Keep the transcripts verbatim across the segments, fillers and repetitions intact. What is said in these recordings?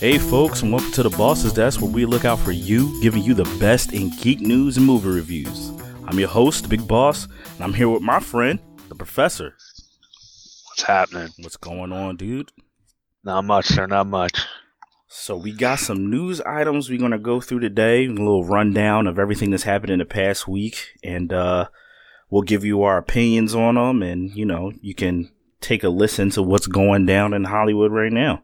Hey folks, and welcome to the Boss's Desk, where we look out for you, giving you the best in geek news and movie reviews. I'm your host, the Big Boss, and I'm here with my friend, the Professor. What's happening? What's going on, dude? Not much, sir, not much. So we got some news items we're going to go through today, a little rundown of everything that's happened in the past week, and uh, we'll give you our opinions on them, and, you know, you can take a listen to what's going down in Hollywood right now.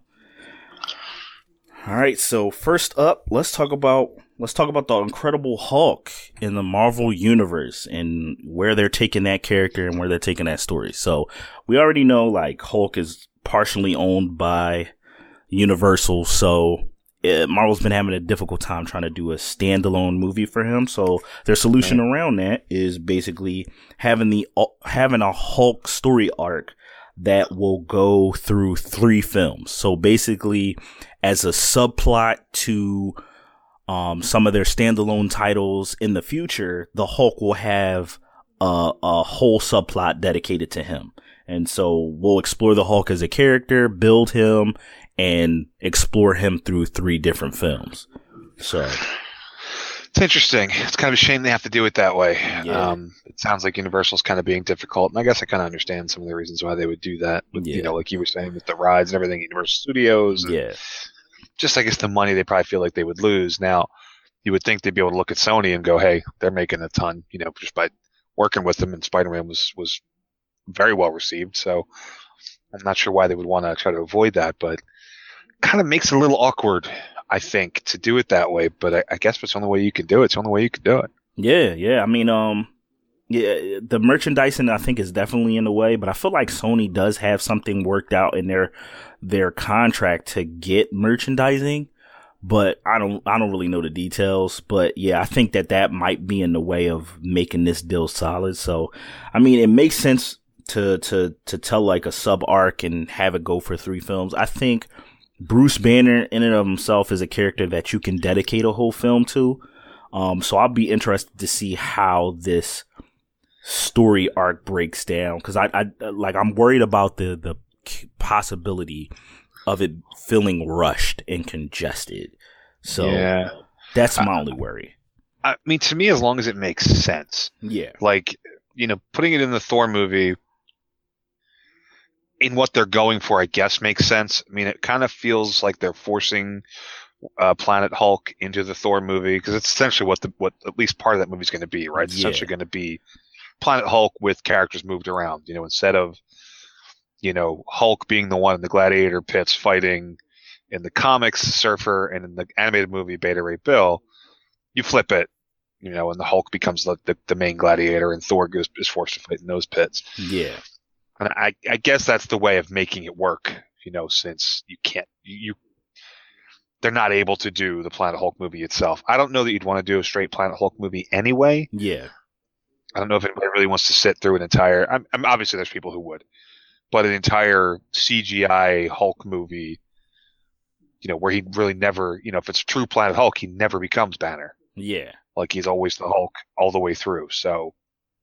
All right, so first up, let's talk about let's talk about the Incredible Hulk in the Marvel Universe and where they're taking that character and where they're taking that story. So we already know, like, Hulk is partially owned by Universal, so it, Marvel's been having a difficult time trying to do a standalone movie for him. So their solution around that is basically having the having a Hulk story arc that will go through three films. So basically, as a subplot to um, some of their standalone titles in the future, the Hulk will have a, a whole subplot dedicated to him. And so we'll explore the Hulk as a character, build him, and explore him through three different films. So it's interesting. It's kind of a shame they have to do it that way. Yeah. Um, it sounds like Universal's kind of being difficult, and I guess I kind of understand some of the reasons why they would do that. With, Yeah. You know, like you were saying, with the rides and everything, Universal Studios. And yeah, just, I guess, the money they probably feel like they would lose. Now, you would think they'd be able to look at Sony and go, hey, they're making a ton, you know, just by working with them, and Spider-Man was, was very well received. So I'm not sure why they would want to try to avoid that, but kind of makes it a little awkward, I think, to do it that way. But I, I guess it's the only way you can do it. It's the only way you can do it. yeah, yeah. I mean, um, yeah, the merchandising I think is definitely in the way, but I feel like Sony does have something worked out in their their contract to get merchandising. But I don't, I don't really know the details. But yeah, I think that that might be in the way of making this deal solid. So, I mean, it makes sense to to to tell like a sub arc and have it go for three films. I think Bruce Banner in and of himself is a character that you can dedicate a whole film to. Um, so I'll be interested to see how this story arc breaks down, because I, I like I'm worried about the the possibility of it feeling rushed and congested. So yeah. that's my I, only worry. I mean, to me, as long as it makes sense. Yeah. Like, you know, putting it in the Thor movie, in what they're going for, I guess makes sense. I mean, it kind of feels like they're forcing uh, Planet Hulk into the Thor movie, because it's essentially what the what at least part of that movie is going to be, right? It's Yeah. essentially going to be Planet Hulk with characters moved around. You know, instead of, you know, Hulk being the one in the gladiator pits fighting in the comics, Surfer, and in the animated movie Beta Ray Bill, you flip it, you know, and the Hulk becomes the the, the main gladiator, and Thor goes is forced to fight in those pits. Yeah. And I, I guess that's the way of making it work, you know, since you can't, you, they're not able to do the Planet Hulk movie itself. I don't know that you'd want to do a straight Planet Hulk movie anyway. Yeah. I don't know if anybody really wants to sit through an entire, I'm, I'm obviously there's people who would, but an entire C G I Hulk movie, you know, where he really never, you know, if it's true Planet Hulk, he never becomes Banner. Yeah. Like, he's always the Hulk all the way through. So,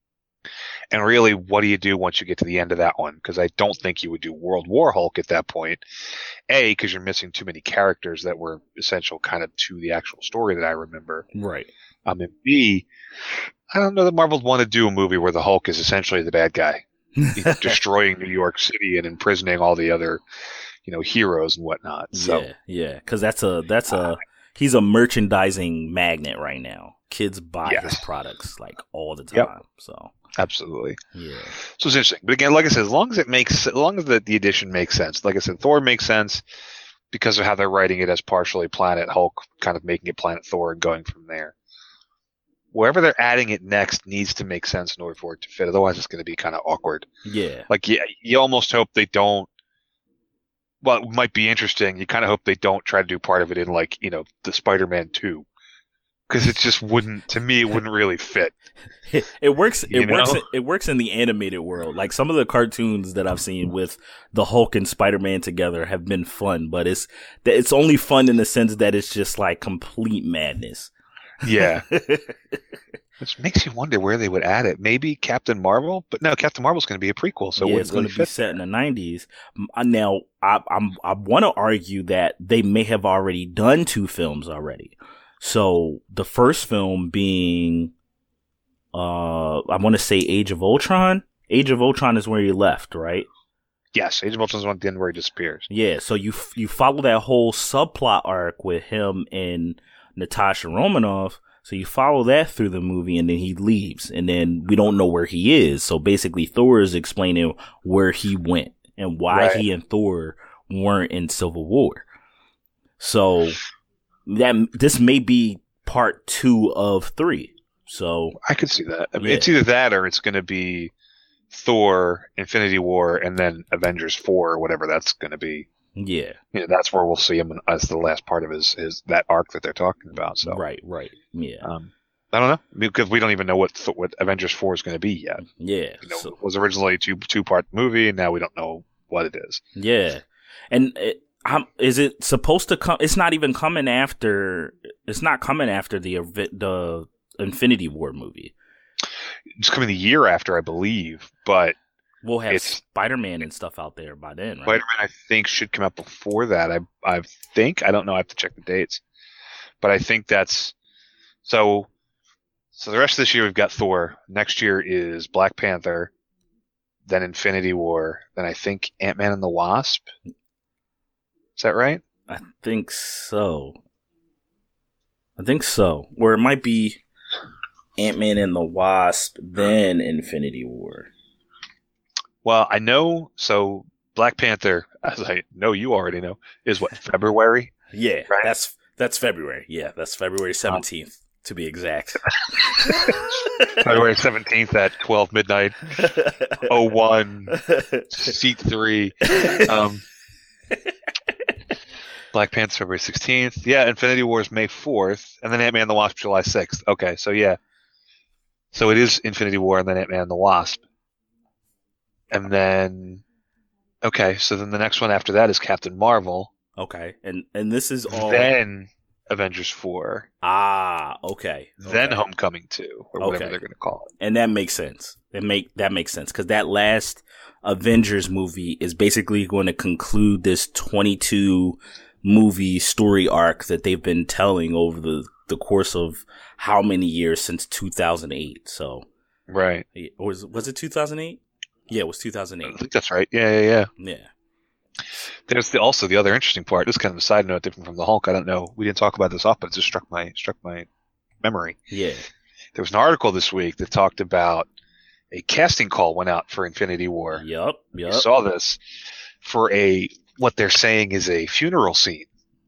and really, what do you do once you get to the end of that one? Because I don't think you would do World War Hulk at that point. A, because you're missing too many characters that were essential kind of to the actual story that I remember. Right. Um, and B, I don't know that Marvel would want to do a movie where the Hulk is essentially the bad guy, you know, destroying New York City and imprisoning all the other, you know, heroes and whatnot. So, yeah. Yeah. Because that's a that's a he's a merchandising magnet right now. Kids buy Yes. his products like all the time. Yep. So absolutely. yeah. So it's interesting. But again, like I said, as long as it makes, as long as the, the addition makes sense. Like I said, Thor makes sense because of how they're writing it as partially Planet Hulk, kind of making it Planet Thor and going from there. Wherever they're adding it next needs to make sense in order for it to fit. Otherwise, it's going to be kind of awkward. Yeah. Like, you, you almost hope they don't. Well, it might be interesting. You kind of hope they don't try to do part of it in, like, you know, the Spider-Man two. Because it just wouldn't, to me, it wouldn't really fit. It works. It You know? works. It works in the animated world. Like, some of the cartoons that I've seen with the Hulk and Spider-Man together have been fun, but it's it's only fun in the sense that it's just like complete madness. Yeah. Which makes you wonder where they would add it. Maybe Captain Marvel, but no, Captain Marvel's going to be a prequel, so it yeah, wouldn't it's going really to be fit set there. in the nineties. M- uh, Now, I, I'm I want to argue that they may have already done two films already. So the first film being, uh, I want to say Age of Ultron. Age of Ultron is where he left, right? Yes, Age of Ultron's one at the end where he disappears. Yeah. So you f- you follow that whole subplot arc with him and Natasha Romanoff. So you follow that through the movie, and then he leaves, and then we don't know where he is. So basically, Thor is explaining where he went and why Right. he and Thor weren't in Civil War. So that this may be part two of three. So I could see that. I mean, Yeah. it's either that or it's going to be Thor, Infinity War, and then Avengers four or whatever that's going to be. yeah, You know, that's where we'll see him as the last part of his, his that arc that they're talking about. So, right, right, yeah, um, I don't know because we don't even know what Th- what Avengers four is going to be yet. yeah. You know, So- it was originally a two two part movie, and now we don't know what it is. Yeah, and it, um, is it supposed to come? It's not even coming after. It's not coming after the ev- the Infinity War movie. It's coming the year after, I believe, but We'll have It's- Spider-Man and stuff out there by then, right? Spider-Man I think should come out before that. I I think I don't know. I have to check the dates, but I think that's so. So the rest of this year we've got Thor. Next year is Black Panther, then Infinity War, then I think Ant-Man and the Wasp. Is that right? I think so. I think so. Or it might be Ant-Man and the Wasp, then Infinity War. Well, I know. So Black Panther, as I know you already know, is what February. Yeah, Right. that's that's February. Yeah, that's February seventeenth to be exact. February seventeenth at twelve midnight. Oh one seat three. Um, Black Panther February sixteenth. Yeah, Infinity War is May fourth, and then Ant-Man and the Wasp July sixth. Okay, so yeah. So it is Infinity War and then Ant-Man and the Wasp. And then, okay, so then the next one after that is Captain Marvel. Okay, and and this is all Then Avengers four. ah okay. Then okay. Homecoming two, or whatever Okay. they're going to call it. And that makes sense. That make that makes sense because that last Avengers movie is basically going to conclude this twenty-two movie story arc that they've been telling over the the course of how many years since two thousand eight. So, Right. or was was it two thousand eight? Yeah, it was two thousand I eight. think that's right. Yeah, yeah, yeah. Yeah. There's the, also the other interesting part. This is kind of a side note, different from the Hulk. I don't know. We didn't talk about this off, but it just struck my struck my memory. Yeah. There was an article this week that talked about a casting call went out for Infinity War. Yup. You Yup. saw this for a what they're saying is a funeral scene,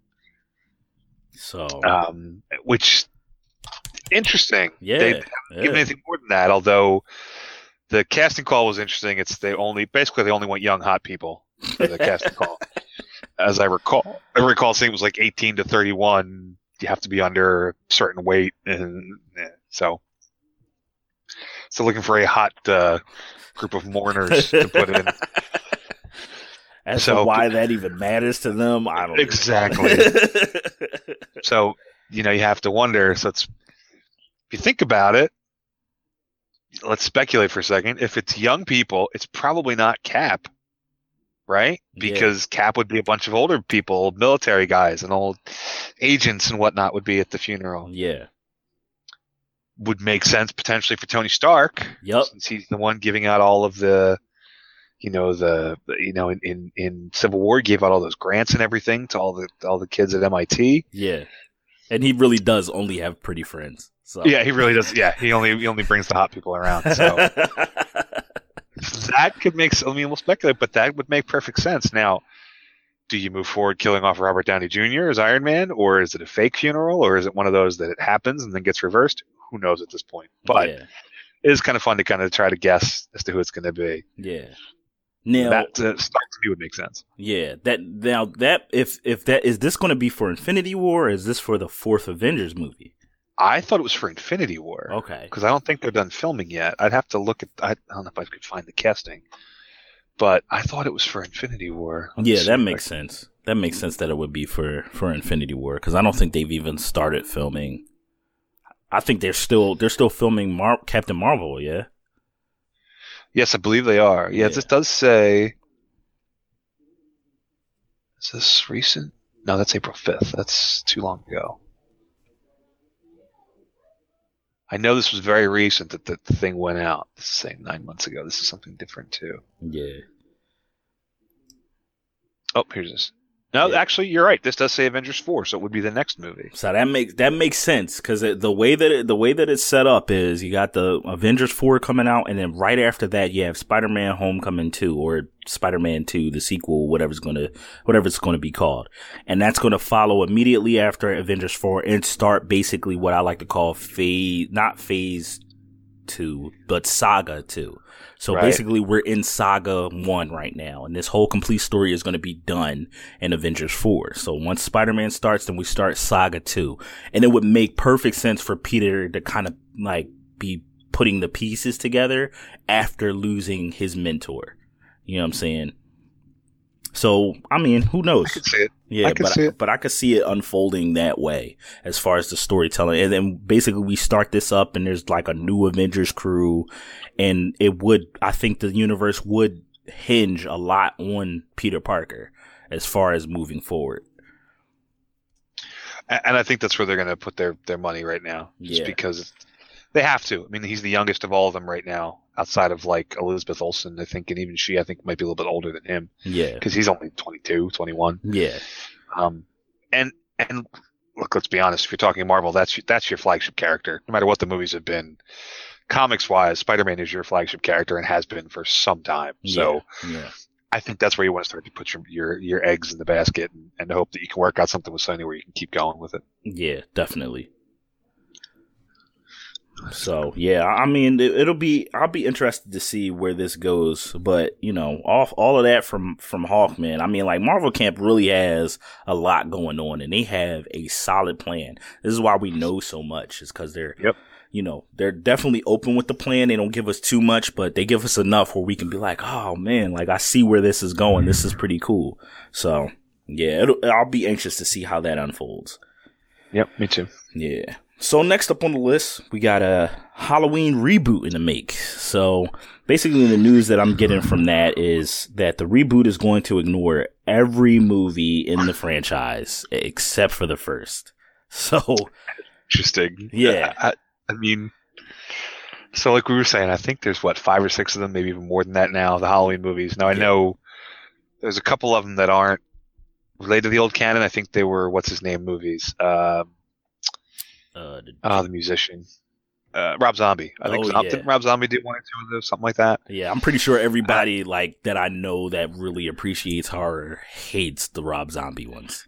So um, which interesting. yeah. They haven't yeah. given anything more than that. Although the casting call was interesting. It's they only basically they only want young hot people for the casting call. As I recall, I recall saying it was like eighteen to thirty-one. You have to be under a certain weight, and eh, so so looking for a hot uh, group of mourners to put in. As So- to why that even matters to them, I don't know. Exactly. So you know you have to wonder. So it's if you think about it, let's speculate for a second. If it's young people, it's probably not Cap, right? Yeah. Because Cap would be a bunch of older people, old military guys, and old agents and whatnot would be at the funeral. Yeah. Would make sense potentially for Tony Stark, Yup. since he's the one giving out all of the, you know, the you know in, in, in Civil War he gave out all those grants and everything to all the all the kids at M I T. Yeah. And he really does only have pretty friends. So Yeah, he really does. Yeah, he only he only brings the hot people around. So that could make. I mean, we'll speculate, but that would make perfect sense. Now, do you move forward killing off Robert Downey Junior as Iron Man, or is it a fake funeral, or is it one of those that it happens and then gets reversed? Who knows at this point? But yeah. it is kind of fun to kind of try to guess as to who it's going to be. Yeah. Now That uh, Stark to me would make sense. yeah, that now that if if that is this going to be for Infinity War or is this for the fourth Avengers movie? I thought it was for Infinity War. Okay. Because I don't think they're done filming yet. I'd have to look at. I, I don't know if I could find the casting, but I thought it was for Infinity War. Let me Yeah, see that if makes I- sense. That makes sense that it would be for for Infinity War because I don't think they've even started filming. I think they're still they're still filming Mar- Captain Marvel. Yeah. Yes, I believe they are. Yeah, Yeah. this does say. Is this recent? No, that's April fifth. That's too long ago. I know this was very recent that the thing went out. This is saying nine months ago. This is something different too. Yeah. Oh, here's this. No, Yeah. actually, you're right. This does say Avengers four, so it would be the next movie. So that makes that makes sense because the way that it, the way that it's set up is you got the Avengers four coming out, and then right after that you have Spider-Man Homecoming two or Spider-Man two, the sequel, whatever's gonna whatever it's gonna be called, and that's gonna follow immediately after Avengers four and start basically what I like to call phase, not phase two, but Saga two. So Right. basically, we're in Saga one right now, and this whole complete story is going to be done in Avengers four. So once Spider-Man starts, then we start Saga two. And it would make perfect sense for Peter to kind of like be putting the pieces together after losing his mentor. You know what I'm saying? So, I mean, who knows? I could see it. Yeah, I could but see I, it. but I could see it unfolding that way as far as the storytelling. And then basically we start this up and there's like a new Avengers crew, and it would, I think the universe would hinge a lot on Peter Parker as far as moving forward. A- And I think that's where they're going to put their, their money right now, just Yeah. because they have to. I mean, he's the youngest of all of them right now, outside of like Elizabeth Olsen, I think, and even she, I think, might be a little bit older than him Yeah. because he's only twenty-two, twenty-one. Yeah. Um, and and look, let's be honest. If you're talking Marvel, that's that's your flagship character, no matter what the movies have been. Comics wise, Spider-Man is your flagship character and has been for some time. So Yeah. I think that's where you want to start to put your your, your eggs in the basket and, and hope that you can work out something with Sony where you can keep going with it. Yeah, definitely. So yeah, I mean, it, it'll be. I'll be interested to see where this goes. But you know, off all of that from from Hawkman. I mean, like Marvel Camp really has a lot going on, and they have a solid plan. This is why we know so much. Is because they're, Yep. you know, they're definitely open with the plan. They don't give us too much, but they give us enough where we can be like, oh man, like I see where this is going. This is pretty cool. So yeah, it'll, I'll be anxious to see how that unfolds. Yep, me too. Yeah. So next up on the list, we got a Halloween reboot in the make. So basically the news that I'm getting from that is that the reboot is going to ignore every movie in the franchise except for the first. So Interesting. Yeah. I, I mean, so like we were saying, I think there's what five or six of them, maybe even more than that now. The Halloween movies. Now I Yeah. know there's a couple of them that aren't related to the old canon. I think they were what's his name movies. Um, uh, the, uh, the musician, uh, Rob Zombie. I think Oh, Zom- yeah. didn't Rob Zombie do one or two of those, something like that. yeah, I'm pretty sure everybody like that I know that really appreciates horror hates the Rob Zombie ones.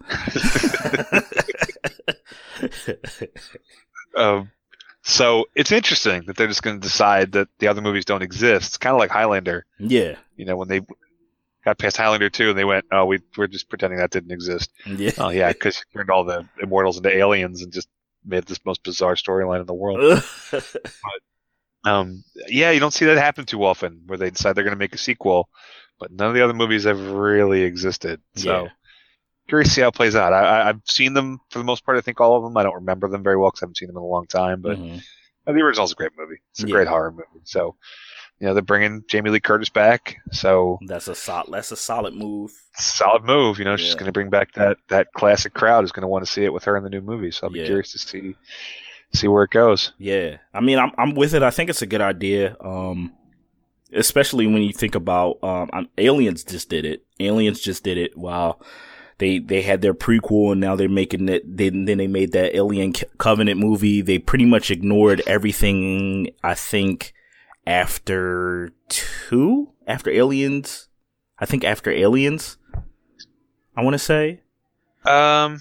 Um, so it's interesting that they're just going to decide that the other movies don't exist. It's kind of like Highlander. Yeah. You know, when they got past Highlander two and they went, oh, we, we're just pretending that didn't exist. Yeah. Oh, yeah, because you turned all the immortals into aliens and just made this most bizarre storyline in the world. Um, yeah, you don't see that happen too often where they decide they're going to make a sequel, but none of the other movies have really existed. So Yeah. curious to see how it plays out. I, I, I've seen them for the most part. I think all of them. I don't remember them very well because I haven't seen them in a long time, but Mhm. uh, the original's a great movie. It's a Yeah. great horror movie. So, you know, they're bringing Jamie Lee Curtis back. So That's a solid. That's a solid move. solid move. You know, she's Yeah. going to bring back that, that classic crowd who's going to want to see it with her in the new movie. So I'll be Yeah. curious to see, see where it goes. Yeah, I mean, I'm I'm with it. I think it's a good idea, um, especially when you think about um, um, Aliens just did it. Aliens just did it. Wow, they they had their prequel and now they're making it. They, then they made that Alien C- Covenant movie. They pretty much ignored everything. I think after two, after Aliens, I think after Aliens, I want to say. Um,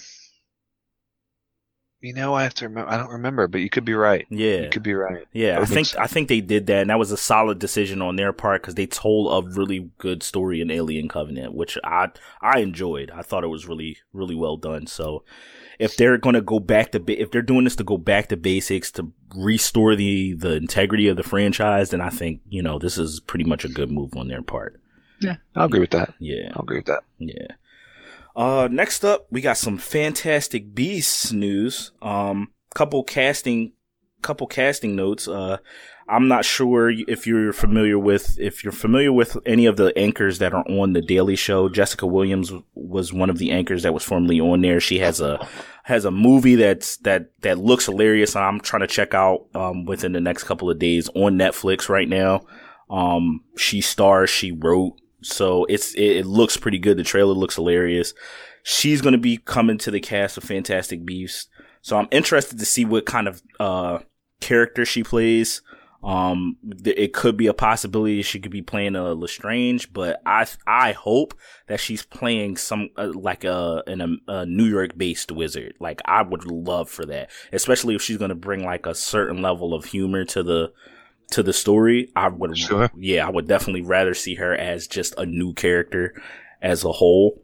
you know, I have to remember. I don't remember, but you could be right. Yeah, You could be right. Yeah, That I would make think sense. I think they did that, and that was a solid decision on their part because they told a really good story in Alien Covenant, which I I enjoyed. I thought it was really really well done. So if they're going to go back to ba- if they're doing this to go back to basics to restore the the integrity of the franchise, then I think you know this is pretty much a good move on their part. Yeah, I'll agree with that. Yeah, I'll agree with that. yeah. Uh, next up, we got some Fantastic Beasts news. Um, couple casting couple casting notes. Uh, I'm not sure if you're familiar with if you're familiar with any of the anchors that are on the Daily Show. Jessica Williams was one of the anchors that was formerly on there. She has a has a movie that's that that looks hilarious, and I'm trying to check out um, within the next couple of days on Netflix right now. Um, she stars, she wrote, so it's it, it looks pretty good. The trailer looks hilarious. She's going to be coming to the cast of Fantastic Beasts, so I'm interested to see what kind of uh, character she plays. Um, th- it could be a possibility she could be playing a Lestrange, but I I hope that she's playing some uh, like a, an, a New York based wizard. Like, I would love for that, especially if she's going to bring like a certain level of humor to the to the story. I would, sure. yeah, I would definitely rather see her as just a new character as a whole.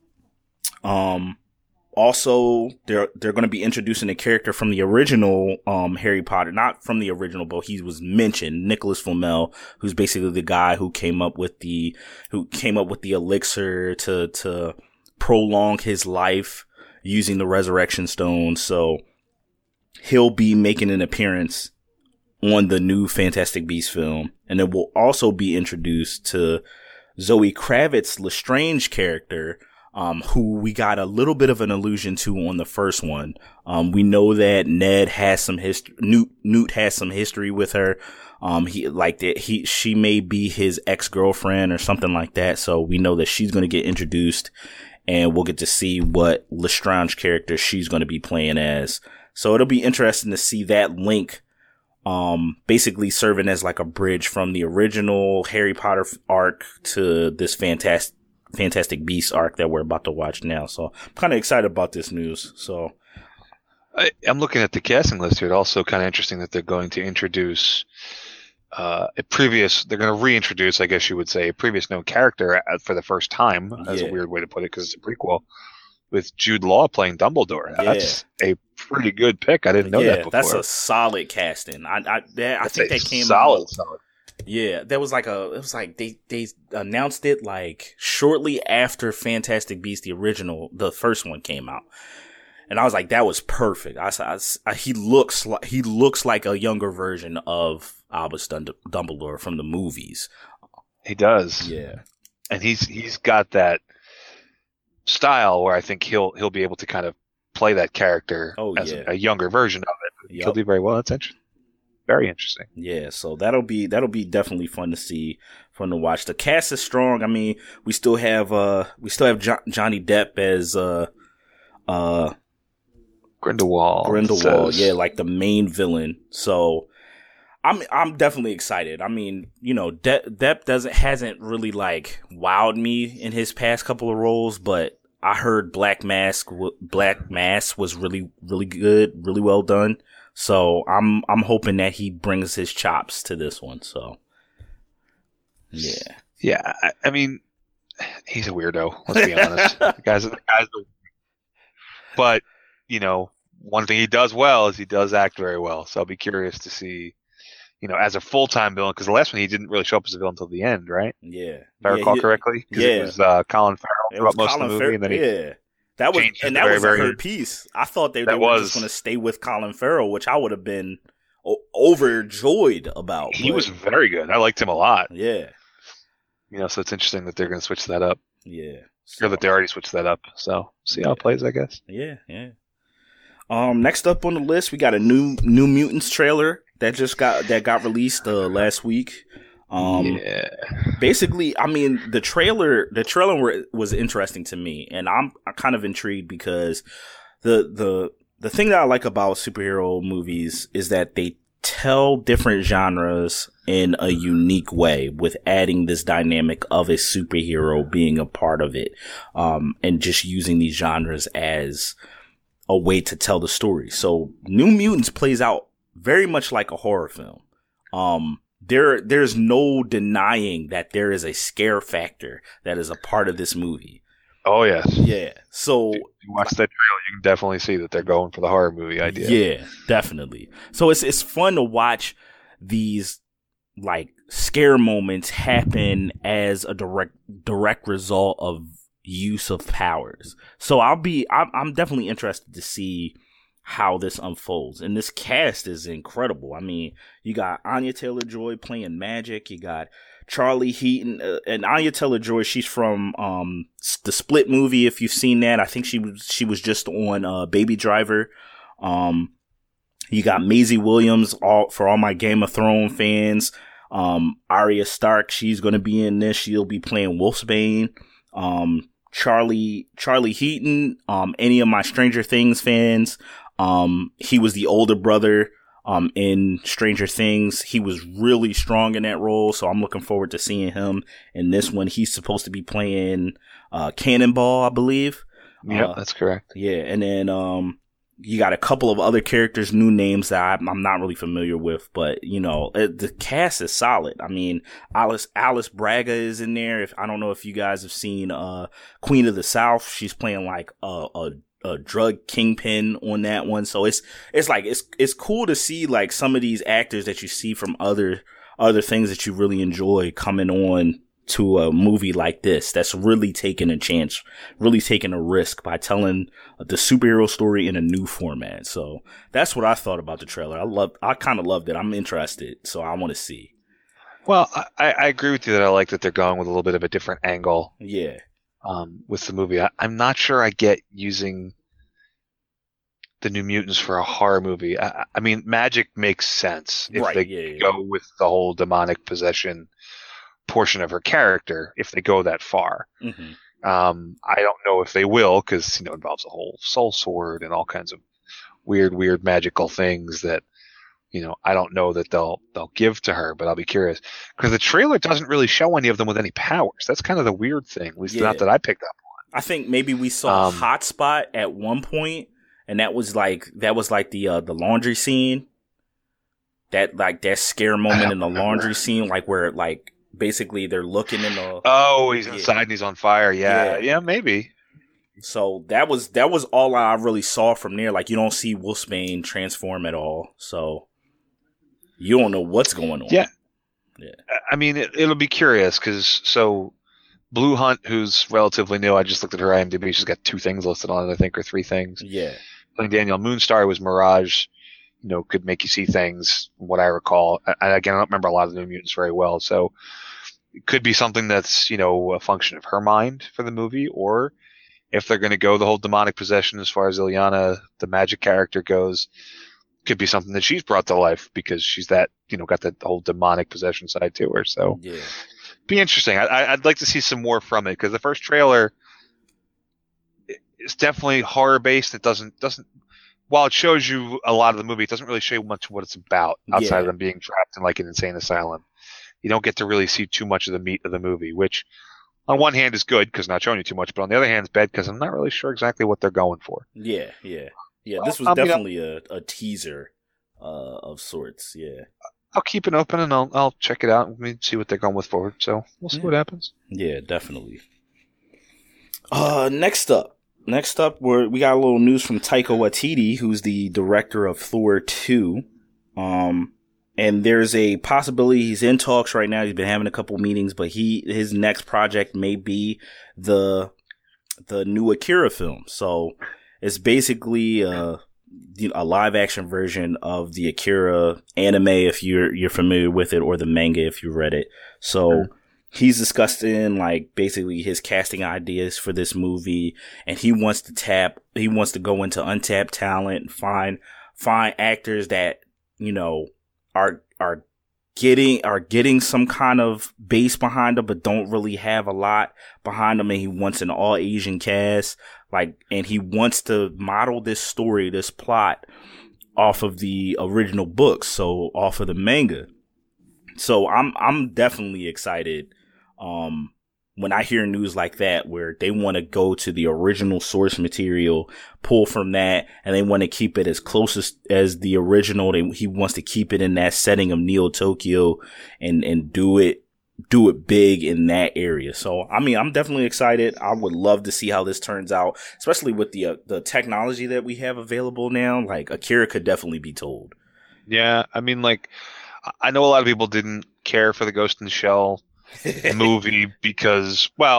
Um. Also, they're they're going to be introducing a character from the original um, Harry Potter, not from the original, but he was mentioned, Nicholas Flamel, who's basically the guy who came up with the who came up with the elixir to to prolong his life using the Resurrection Stone. So he'll be making an appearance on the new Fantastic Beasts film, and it will also be introduced to Zoe Kravitz's Lestrange character. Um, who we got a little bit of an allusion to on the first one. Um, we know that Ned has some history, Newt, Newt has some history with her. Um, he, like that, he, she may be his ex-girlfriend or something like that. So we know that she's going to get introduced, and we'll get to see what Lestrange character she's going to be playing as. So it'll be interesting to see that link, um, basically serving as like a bridge from the original Harry Potter arc to this fantastic, Fantastic Beasts arc that we're about to watch now. So I'm kind of excited about this news. So I, I'm looking at the casting list here. It's also kind of interesting that they're going to introduce uh, a previous, they're going to reintroduce, I guess you would say, a previous known character for the first time. That's yeah. a weird way to put it because it's a prequel, with Jude Law playing Dumbledore. Yeah. That's a pretty good pick. I didn't know yeah, that before. That's a solid casting. I I, that, I think that came solid, out, solid. Yeah, there was like a, it was like they, they announced it like shortly after Fantastic Beasts, the original, the first one came out. And I was like, that was perfect. I, I, I he looks like, he looks like a younger version of Albus Dumbledore from the movies. He does. Yeah. And he's, he's got that style where I think he'll, he'll be able to kind of play that character oh, as yeah. a, a younger version of it. Yep. He'll do very well. That's interesting. Very interesting. Yeah, so that'll be that'll be definitely fun to see, fun to watch. The cast is strong. I mean, we still have uh we still have jo- Johnny Depp as uh uh Grindelwald. Grindelwald, says. yeah, like the main villain. So I'm I'm definitely excited. I mean, you know, De- Depp doesn't hasn't really like wowed me in his past couple of roles, but I heard Black Mask Black Mass was really really good, really well done. So I'm I'm hoping that he brings his chops to this one. So yeah, yeah. I, I mean, he's a weirdo. Let's be honest. The guys, the guys. Are, but you know, one thing he does well is he does act very well. So I'll be curious to see, you know, as a full time villain, because the last one he didn't really show up as a villain until the end, right? Yeah, if I yeah, recall he, correctly. Yeah, it was uh, Colin Farrell it throughout was most Colin of the movie, Fer- and then he yeah. That was and that very, was very, her piece. I thought they, they were was, just going to stay with Colin Farrell, which I would have been o- overjoyed about. He but, was very good. I liked him a lot. Yeah, you know, so it's interesting that they're going to switch that up. Yeah, so, or that they already switched that up. So see yeah. how it plays, I guess. Yeah, yeah. Um, next up on the list, we got a new New Mutants trailer that just got that got released uh, last week. Um, yeah. Basically, I mean, the trailer, the trailer were, was interesting to me, and I'm, I'm kind of intrigued because the, the, the thing that I like about superhero movies is that they tell different genres in a unique way with adding this dynamic of a superhero being a part of it. Um, and just using these genres as a way to tell the story. So New Mutants plays out very much like a horror film. Um, There, there's no denying that there is a scare factor that is a part of this movie. Oh yes, yeah. So if you watch that trailer, you can definitely see that they're going for the horror movie idea. Yeah, definitely. So it's it's fun to watch these like scare moments happen as a direct direct result of use of powers. So I'll be, I'm, I'm definitely interested to see how this unfolds. And this cast is incredible. I mean, you got Anya Taylor-Joy playing Magic. You got Charlie Heaton. Uh, and Anya Taylor-Joy, she's from um, the Split movie, if you've seen that. I think she was, she was just on uh, Baby Driver. Um, you got Maisie Williams, all for all my Game of Thrones fans. Um, Arya Stark, she's going to be in this. She'll be playing Wolfsbane. Um, Charlie, Charlie Heaton, um, any of my Stranger Things fans. Um, he was the older brother, um, in Stranger Things. He was really strong in that role. So I'm looking forward to seeing him in this one. He's supposed to be playing, uh, Cannonball, I believe. Yeah, uh, that's correct. Yeah. And then, um, you got a couple of other characters, new names that I'm not really familiar with, but you know, it, the cast is solid. I mean, Alice Alice Braga is in there. If I don't know if you guys have seen uh, Queen of the South, she's playing like a, a a drug kingpin on that one. So it's it's like it's it's cool to see like some of these actors that you see from other other things that you really enjoy coming on to a movie like this that's really taking a chance, really taking a risk by telling the superhero story in a new format. So that's what I thought about the trailer. I love, I kind of loved it. I'm interested, so I want to see. Well, I, I agree with you that I like that they're going with a little bit of a different angle. Yeah. Um, with the movie, I, I'm not sure I get using the New Mutants for a horror movie. I, I mean, magic makes sense if Right, they yeah, yeah. go with the whole demonic possession portion of her character, if they go that far. Mm-hmm. Um, I don't know if they will, because you know it involves a whole soul sword and all kinds of weird, weird magical things that you know I don't know that they'll they'll give to her, but I'll be curious because the trailer doesn't really show any of them with any powers. That's kind of the weird thing, at least Yeah. not that I picked up on. I think maybe we saw Um, Hotspot at one point, and that was like that was like the uh, the laundry scene. That like that scare moment in the laundry scene, like where like basically they're looking in the Oh, he's Yeah. inside and he's on fire. Yeah, Yeah. yeah, maybe. So that was that was all I really saw from there. Like you don't see Wolfsbane transform at all, so you don't know what's going on. Yeah. Yeah. I mean, it, it'll be curious because so Blue Hunt, who's relatively new, I just looked at her IMDb. She's got two things listed on it, I think, or three things. Yeah. Playing Danielle Moonstar was Mirage. You know, could make you see things. From what I recall, and again, I don't remember a lot of the New Mutants very well, so it could be something that's you know a function of her mind for the movie, or if they're going to go the whole demonic possession as far as Ilyana, the magic character, goes, could be something that she's brought to life because she's that you know got that whole demonic possession side to her. So Yeah. be interesting. I, I- I'd like to see some more from it because the first trailer is definitely horror based. It doesn't doesn't while it shows you a lot of the movie, it doesn't really show you much of what it's about outside Yeah. of them being trapped in like an insane asylum. You don't get to really see too much of the meat of the movie, which on one hand is good because not showing you too much, but on the other hand is bad because I'm not really sure exactly what they're going for. Yeah. Yeah. Yeah. Well, This was I mean, definitely a, a teaser uh, of sorts. Yeah. I'll keep it open and I'll I'll check it out and maybe see what they're going with forward. So we'll see Yeah. what happens. Yeah, definitely. Uh, next up. Next up, we're, we got a little news from Taika Waititi, who's the director of Thor two. Um, and there's a possibility he's in talks right now. He's been having a couple meetings, but he his next project may be the the new Akira film. So it's basically a, you know, a live action version of the Akira anime, if you're you're familiar with it, or the manga if you read it. So. Mm. He's discussing like basically his casting ideas for this movie, and he wants to tap, he wants to go into untapped talent and find, find actors that, you know, are, are getting, are getting some kind of base behind them, but don't really have a lot behind them. And he wants an all Asian cast, like, and he wants to model this story, this plot off of the original books. So off of the manga. So I'm, I'm definitely excited. Um, when I hear news like that, where they want to go to the original source material, pull from that, and they want to keep it as close as, as the original. They, he wants to keep it in that setting of Neo Tokyo and, and do it, do it big in that area. So, I mean, I'm definitely excited. I would love to see how this turns out, especially with the, uh, the technology that we have available now. Like Akira could definitely be told. Yeah, I mean, like, I know a lot of people didn't care for the Ghost in the Shell movie because, well,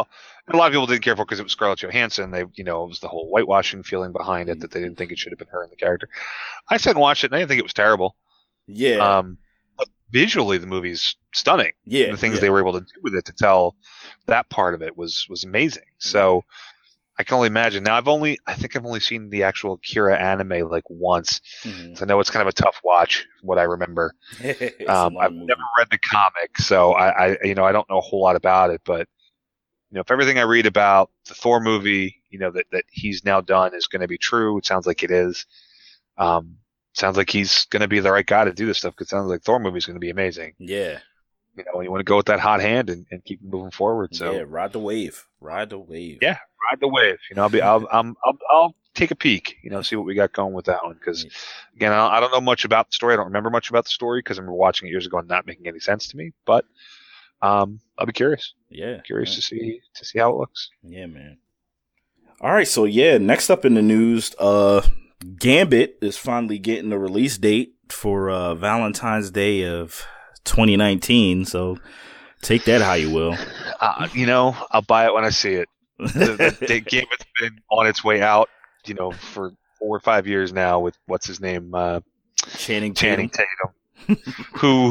a lot of people didn't care for it because it was Scarlett Johansson. They, you know, it was the whole whitewashing feeling behind it that they didn't think it should have been her in the character. I sat and watched it, and I didn't think it was terrible. Yeah. Um, but visually, the movie's stunning. Yeah. The things yeah. they were able to do with it to tell that part of it was was amazing. So I can only imagine. Now, I've only, I think I've only seen the actual Akira anime like once. Mm-hmm. So I know it's kind of a tough watch, from what I remember. um, I've movie. never read the comic, so I, I, you know, I don't know a whole lot about it, but you know, if everything I read about the Thor movie, you know, that, that he's now done is going to be true, it sounds like it is. Um, sounds like he's going to be the right guy to do this stuff, because it sounds like Thor movie is going to be amazing. Yeah. You know, you want to go with that hot hand and, and keep moving forward. So yeah, ride the wave, ride the wave. Yeah, ride the wave. You know, I'll be, I'll, I'm, I'll, I'll take a peek. You know, see what we got going with that one. Because again, I don't, I don't know much about the story. I don't remember much about the story because I remember watching it years ago and not making any sense to me. But um, I'll be curious. Yeah, curious yeah. to see to see how it looks. Yeah, man. All right, so yeah, next up in the news, uh, Gambit is finally getting a release date for uh, Valentine's Day of twenty nineteen, so take that how you will. Uh, you know, I'll buy it when I see it. The, the, the Gambit's been on its way out, you know, for four or five years now with, what's his name? Uh, Channing Tatum. Channing Tatum, who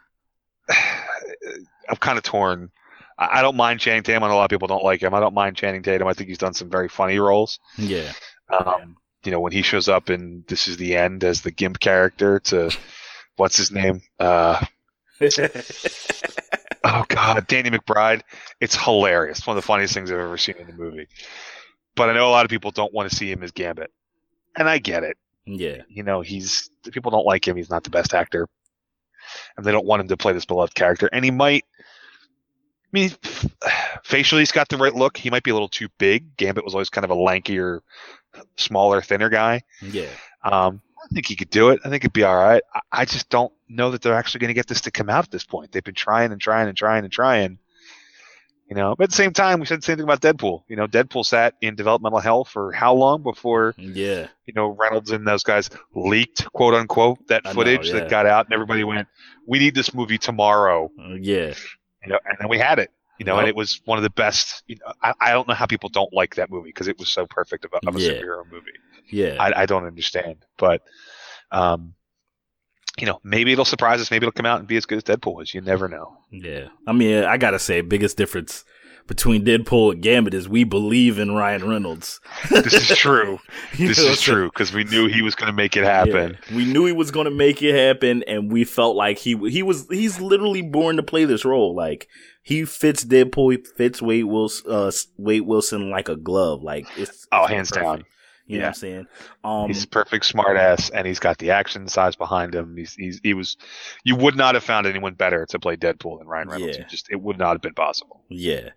I'm kind of torn. I, I don't mind Channing Tatum. I know a lot of people don't like him. I don't mind Channing Tatum. I think he's done some very funny roles. Yeah. Um, you know, when he shows up in This Is the End as the Gimp character to, what's his name? Uh, oh God, Danny McBride. It's hilarious. It's one of the funniest things I've ever seen in a movie. But I know a lot of people don't want to see him as Gambit, and I get it. Yeah, you know, he's people don't like him. He's not the best actor, and they don't want him to play this beloved character. And he might. I mean, facially, he's got the right look. He might be a little too big. Gambit was always kind of a lankier, smaller, thinner guy. Yeah. Um, I think he could do it. I think it'd be all right. I, I just don't know that they're actually going to get this to come out at this point. They've been trying and trying and trying and trying. You know, but at the same time, we said the same thing about Deadpool. You know, Deadpool sat in developmental hell for how long before, yeah, you know, Reynolds and those guys leaked, quote unquote, that I footage know, yeah. that got out, and everybody went, "We need this movie tomorrow." Uh, yeah. You know, and then we had it. You know, Yep. and it was one of the best. You know, I, I don't know how people don't like that movie because it was so perfect of a, of a Yeah. superhero movie. Yeah. I, I don't understand, but um, you know, maybe it'll surprise us. Maybe it'll come out and be as good as Deadpool is. You never know. Yeah. I mean, I gotta say, biggest difference between Deadpool and Gambit is we believe in Ryan Reynolds. This is true. You This know, is true because we knew he was going to make it happen. Yeah. We knew he was going to make it happen, and we felt like he he was he's literally born to play this role. Like he fits Deadpool, he fits Wade Wilson, uh, Wade Wilson like a glove. Like it's Oh, it's hands perfect. down. You know Yeah. what I'm saying? Um, He's a perfect smart ass, and he's got the action size behind him. He's, he's he was. You would not have found anyone better to play Deadpool than Ryan Reynolds. Yeah. It just it would not have been possible. Yeah.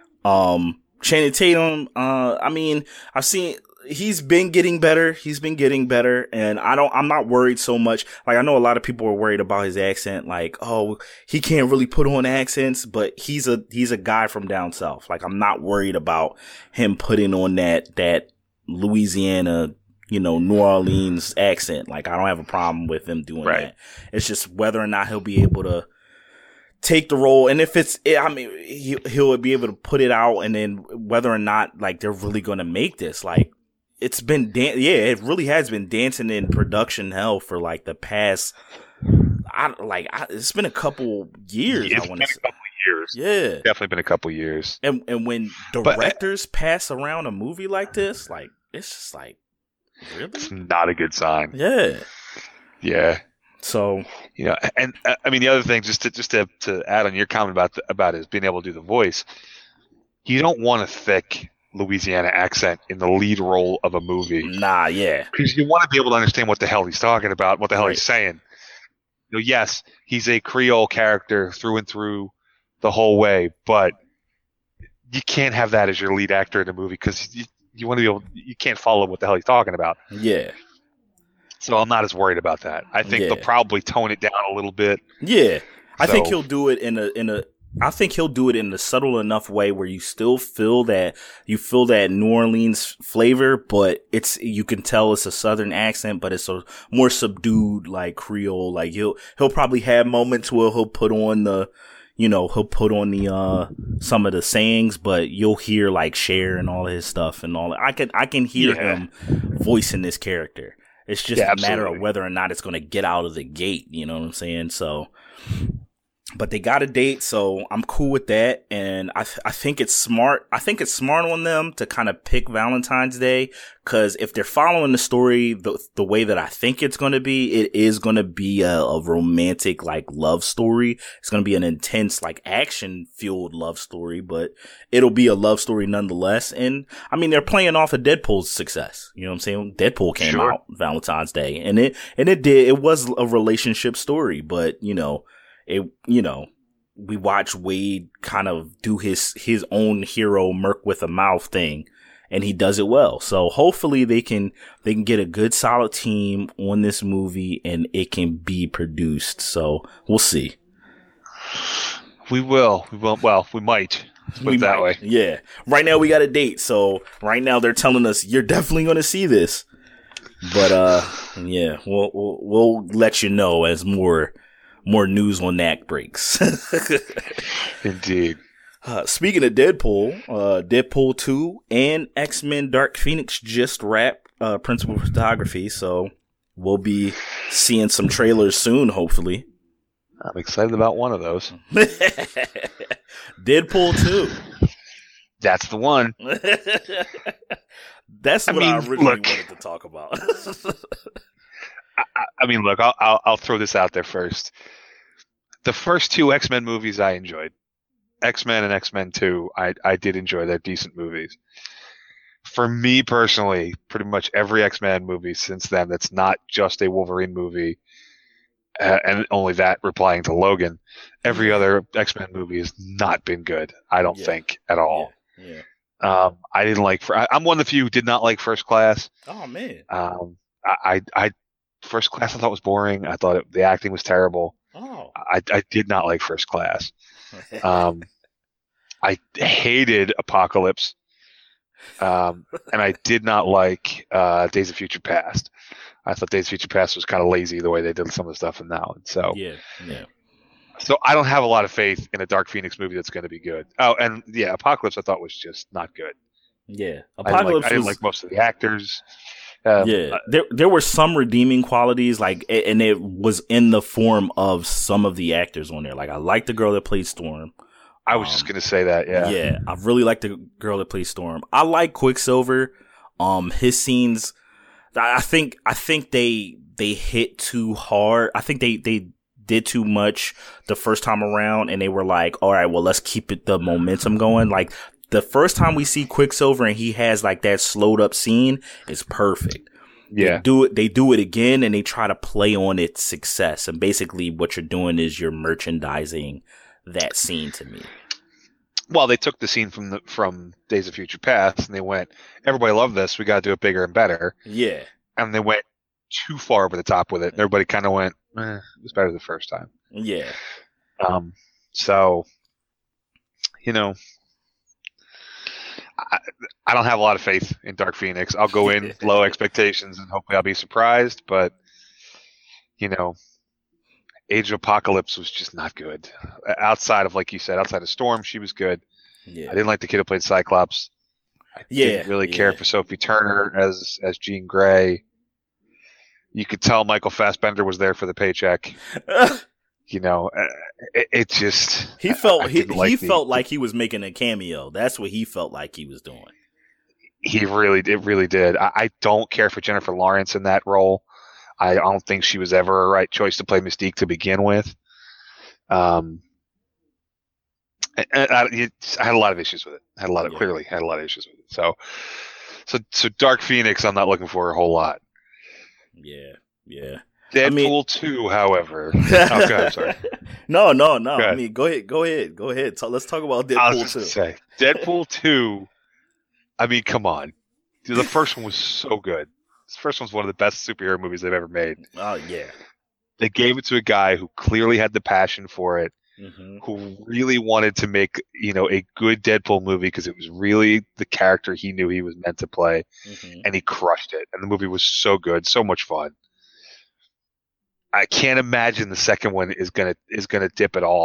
Um, Channing Tatum, uh, I mean, I've seen, he's been getting better. He's been getting better. And I don't, I'm not worried so much. Like, I know a lot of people are worried about his accent. Like, oh, he can't really put on accents, but he's a, he's a guy from down south. Like, I'm not worried about him putting on that, that Louisiana, you know, New Orleans accent. Like, I don't have a problem with him doing Right. that. It's just whether or not he'll be able to take the role, and if it's, I mean, he, he'll be able to put it out, and then whether or not, like, they're really going to make this, like, it's been, dan- yeah, it really has been dancing in production hell for, like, the past, I, like, I, it's been a couple years, It's I been want a to say. couple years. Yeah. Definitely been a couple years. And, and when But, uh, directors pass around a movie like this, like, it's just like, It's really? not a good sign. Yeah. Yeah. So, You know, and uh, I mean the other thing, just to just to, to add on your comment about the, about his being able to do the voice, you don't want a thick Louisiana accent in the lead role of a movie nah, yeah. because you want to be able to understand what the hell he's talking about, what the hell Right. he's saying. You know, yes, he's a Creole character through and through the whole way, but you can't have that as your lead actor in a movie because you, you want to be able, you can't follow what the hell he's talking about. Yeah. So I'm not as worried about that. I think Yeah. they'll probably tone it down a little bit. Yeah. I think So- he'll do it in a in a I think he'll do it in a subtle enough way where you still feel that you feel that New Orleans flavor, but it's you can tell it's a southern accent, but it's a more subdued like Creole. Like he'll he'll probably have moments where he'll put on the you know, he'll put on the uh some of the sayings, but you'll hear like Cher and all his stuff and all that. I can I can hear Yeah. him voicing this character. It's just Yeah, a matter of absolutely. whether or not it's going to get out of the gate. You know what I'm saying? So, but they got a date, so I'm cool with that. And I th- I think it's smart. I think it's smart on them to kind of pick Valentine's Day, because if they're following the story the the way that I think it's going to be, it is going to be a, a romantic like love story. It's going to be an intense like action fueled love story, but it'll be a love story nonetheless. And I mean, they're playing off of Deadpool's success. You know what I'm saying? Deadpool came Sure. out Valentine's Day, and it and it did. It was a relationship story, but you know. It, you know, we watch Wade kind of do his, his own hero Merc with a mouth thing, and he does it well. So hopefully they can, they can get a good solid team on this movie and it can be produced. So we'll see. We will. We will. Well, we might. Let's put We it that might. way. Yeah. Right now we got a date. So right now they're telling us you're definitely going to see this. But, uh, yeah, we'll, we'll, we'll let you know as more, more news on that breaks. Indeed. Uh, speaking of Deadpool, uh, Deadpool two and X-Men Dark Phoenix just wrapped, uh, principal photography. So we'll be seeing some trailers soon, hopefully. I'm excited about one of those. Deadpool two. That's the one. That's I what I, mean, originally look. wanted to talk about. I, I mean, look, I'll, I'll I'll throw this out there first. The first two X-Men movies I enjoyed. X-Men and X-Men two, I I did enjoy. They're decent movies. For me personally, pretty much every X-Men movie since then that's not just a Wolverine movie, uh, and only that replying to Logan, every other X-Men movie has not been good, I don't Yeah. think, at all. Yeah, yeah. Um, I didn't like. I, I'm one of the few who did not like First Class. Oh man. Um, I, I, I First Class I thought was boring. I thought it, the acting was terrible. Oh. I, I did not like First Class. Um, I hated Apocalypse. Um, and I did not like uh, Days of Future Past. I thought Days of Future Past was kind of lazy the way they did some of the stuff in that one. So, yeah, yeah. so I don't have a lot of faith in a Dark Phoenix movie that's going to be good. Oh, and yeah, Apocalypse I thought was just not good. Yeah. I didn't, like, Apocalypse I didn't was, like most of the actors. Um, yeah, there there were some redeeming qualities, like, and it was in the form of some of the actors on there. Like, I liked the girl that played Storm. I was Um, just gonna say that. Yeah. Yeah, I really like the girl that plays Storm. I like Quicksilver. Um, his scenes, I I think, I think they they hit too hard. I think they they did too much the first time around, and they were like, all right, well, let's keep it the momentum going. Like the first time we see Quicksilver and he has like that slowed up scene is perfect. Yeah. They do it. They do it again, and they try to play on its success. And basically, what you're doing is you're merchandising that scene to me. Well, they took the scene from the from Days of Future Past and they went, everybody loved this. We got to do it bigger and better. Yeah. And they went too far over the top with it. And everybody kind of went, eh, it was better the first time. Yeah. Um, so, you know, I, I don't have a lot of faith in Dark Phoenix. I'll go in low expectations and hopefully I'll be surprised. But, you know, Age of Apocalypse was just not good. Outside of, like you said, outside of Storm, she was good. Yeah. I didn't like the kid who played Cyclops. I Yeah, didn't really care yeah. for Sophie Turner as as Jean Grey. You could tell Michael Fassbender was there for the paycheck. You know, uh, it, it just he felt I he, didn't like he the- felt like he was making a cameo. That's what he felt like he was doing. he really it really did. I, I don't care for Jennifer Lawrence in that role. I don't think she was ever a right choice to play Mystique to begin with. Um, and, and I, it, I had a lot of issues with it. I had a lot of Yeah. clearly had a lot of issues with it. So, so so Dark Phoenix, I'm not looking for a whole lot. Yeah, yeah. Deadpool mean- two, however. Oh, go ahead, sorry. No, no, no. Go I ahead. mean, go ahead, go ahead, go ahead. So let's talk about I was Deadpool just two. gonna say Deadpool two. I mean, come on. Dude, the first one was so good. This first one's one of the best superhero movies they've ever made. Oh yeah. They gave it to a guy who clearly had the passion for it, hmm who really wanted to make, you know, a good Deadpool movie because it was really the character he knew he was meant to play, hmm and he crushed it. And the movie was so good, so much fun. I can't imagine the second one is gonna is gonna dip at all.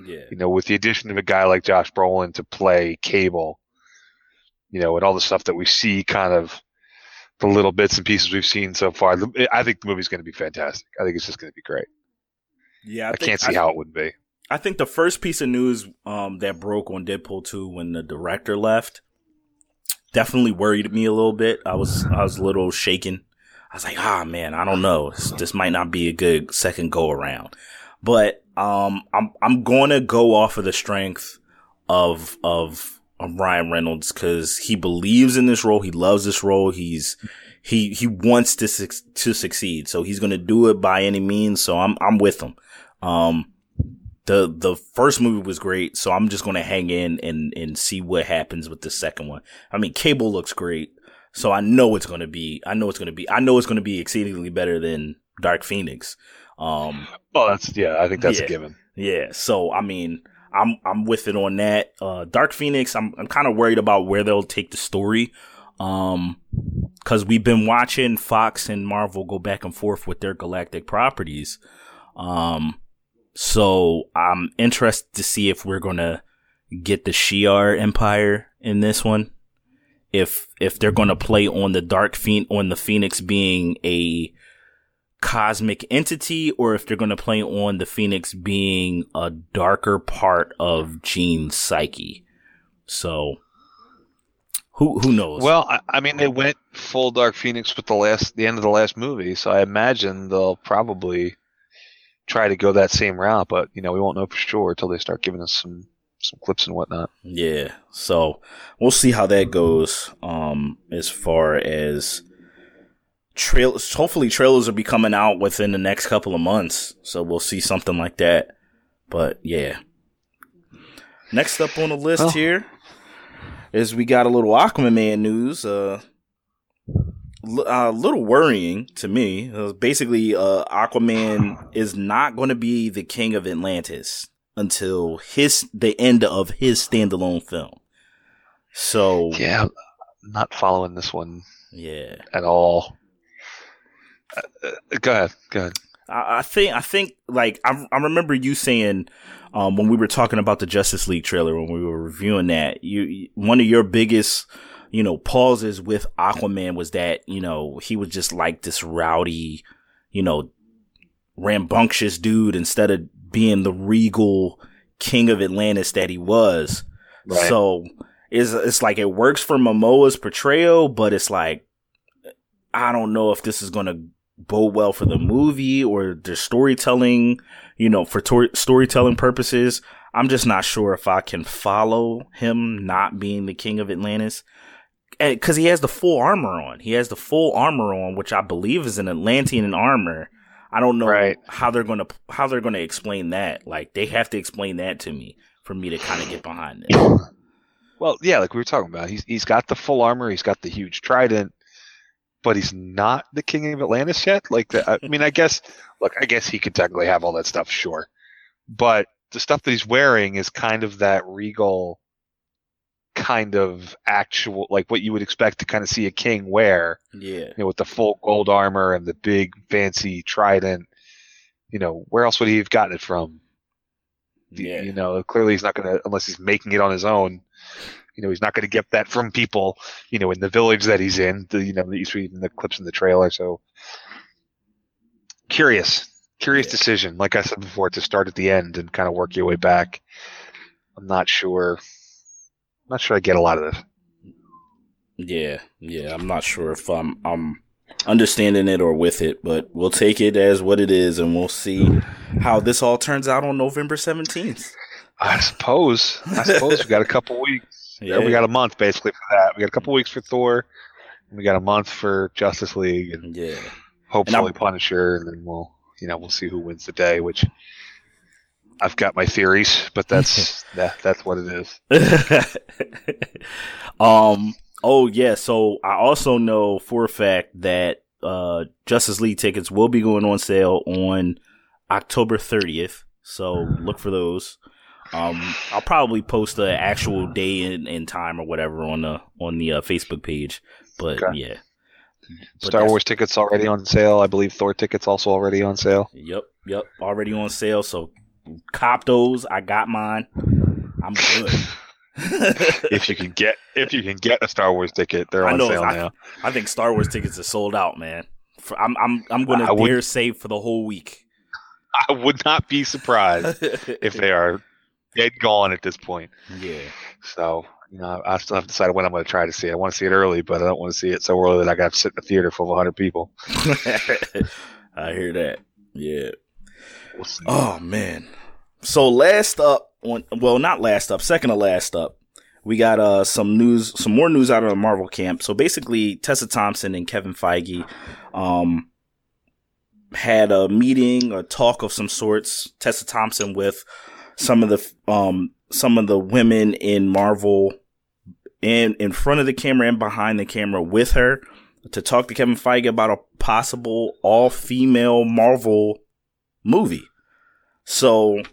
Yeah. You know, with the addition of a guy like Josh Brolin to play Cable, you know, and all the stuff that we see, kind of the little bits and pieces we've seen so far, I think the movie's going to be fantastic. I think it's just going to be great. Yeah, I, I think, can't see I, how it wouldn't be. I think the first piece of news um, that broke on Deadpool two when the director left definitely worried me a little bit. I was I was a little shaken. I was like, ah, man, I don't know. This, this might not be a good second go around. But um, I'm I'm going to go off of the strength of of, of Ryan Reynolds because he believes in this role. He loves this role. He's he he wants to su- to succeed. So he's going to do it by any means. So I'm I'm with him. Um, the the first movie was great. So I'm just going to hang in and and see what happens with the second one. I mean, Cable looks great. So I know it's going to be, I know it's going to be, I know it's going to be exceedingly better than Dark Phoenix. Um, well, that's, yeah, I think that's yeah, a given. Yeah. So, I mean, I'm, I'm with it on that. Uh, Dark Phoenix, I'm, I'm kind of worried about where they'll take the story. Um, cause we've been watching Fox and Marvel go back and forth with their galactic properties. Um, so I'm interested to see if we're going to get the Shi'ar Empire in this one. If if they're going to play on the dark phoenix, on the Phoenix being a cosmic entity, or if they're going to play on the Phoenix being a darker part of Jean's psyche. So who who knows? Well, I, I mean, they went full Dark Phoenix with the last the end of the last movie, so I imagine they'll probably try to go that same route. But you know, we won't know for sure until they start giving us some. some clips and whatnot. Yeah. So we'll see how that goes. Um, as far as trailers, hopefully trailers will be coming out within the next couple of months. So we'll see something like that. But yeah. Next up on the list oh. here is we got a little Aquaman news. Uh, a little worrying to me. Uh, basically, uh, Aquaman is not going to be the king of Atlantis until his the end of his standalone film. So yeah, I'm not following this one. Yeah, at all. Uh, uh, go ahead. Go ahead. I, I think I think like I I remember you saying um, when we were talking about the Justice League trailer when we were reviewing that you one of your biggest you know pauses with Aquaman was that you know he was just like this rowdy you know rambunctious dude instead of being the regal king of Atlantis that he was. Right. So it's, it's like it works for Momoa's portrayal, but it's like, I don't know if this is going to bode well for the movie or the storytelling, you know, for tor- storytelling purposes. I'm just not sure if I can follow him not being the king of Atlantis. Because he has the full armor on. He has the full armor on, which I believe is an Atlantean armor. I don't know right. how they're gonna how they're gonna explain that. Like they have to explain that to me for me to kind of get behind it. Well, yeah, like we were talking about, he's he's got the full armor, he's got the huge trident, but he's not the king of Atlantis yet. Like, the, I mean, I guess, look, I guess he could technically have all that stuff, sure, but the stuff that he's wearing is kind of that regal, kind of actual, like what you would expect to kind of see a king wear. Yeah. You know, with the full gold armor and the big fancy trident. You know, where else would he have gotten it from? Yeah. You know, clearly he's not going to, unless he's making it on his own. You know, he's not going to get that from people, you know, in the village that he's in, the, you know, that you see in the clips in the trailer. So curious, curious yeah. decision. Like I said before, to start at the end and kind of work your way back. I'm not sure. I'm not sure I get a lot of this. Yeah, yeah, I'm not sure if I'm I'm understanding it or with it, but we'll take it as what it is, and we'll see how this all turns out on November seventeenth. I suppose. I suppose we got a couple weeks. Yeah. We got a month basically for that. We got a couple weeks for Thor, and we got a month for Justice League, and yeah, hopefully and Punisher, and then we'll you know we'll see who wins the day, which. I've got my theories, but that's that, that's what it is. um. Oh yeah. So I also know for a fact that uh, Justice League tickets will be going on sale on October thirtieth. So look for those. Um. I'll probably post the actual day and, and time or whatever on the on the uh, Facebook page. But okay. yeah. But Star Wars tickets already on sale. I believe Thor tickets also already on sale. Yep. Yep. Already on sale. So. cop those. I got mine. I'm good. if you can get if you can get a Star Wars ticket, they're on I know, sale I, now. I think Star Wars tickets are sold out, man. For, I'm I'm I'm going to dare would, save for the whole week. I would not be surprised if they are dead gone at this point. Yeah. So, you know, I still have to decide when I'm going to try to see it. I want to see it early, but I don't want to see it so early that I got to sit in a theater full of one hundred people. I hear that. Yeah. We'll oh, man. So last up, on, well, not last up, second to last up, we got uh, some news, some more news out of the Marvel camp. So basically, Tessa Thompson and Kevin Feige um, had a meeting, a talk of some sorts. Tessa Thompson with some of the um, some of the women in Marvel, in in front of the camera and behind the camera with her, to talk to Kevin Feige about a possible all-female Marvel movie. So